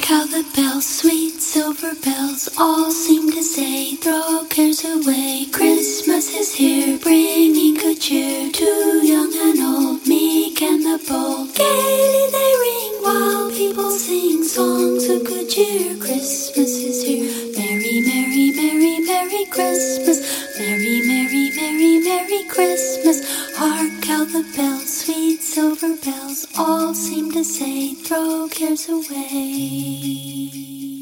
how the bells, sweet silver bells, all seem to say, throw cares away. Christmas is here, bringing good cheer to young and old, meek and the bold. Gaily they ring while people sing songs of good cheer. Christmas is here. Merry, merry, merry, merry Christmas. Merry, merry, merry, merry Christmas. Hark how the bells, sweet silver bells, all seem to say, throw cares away.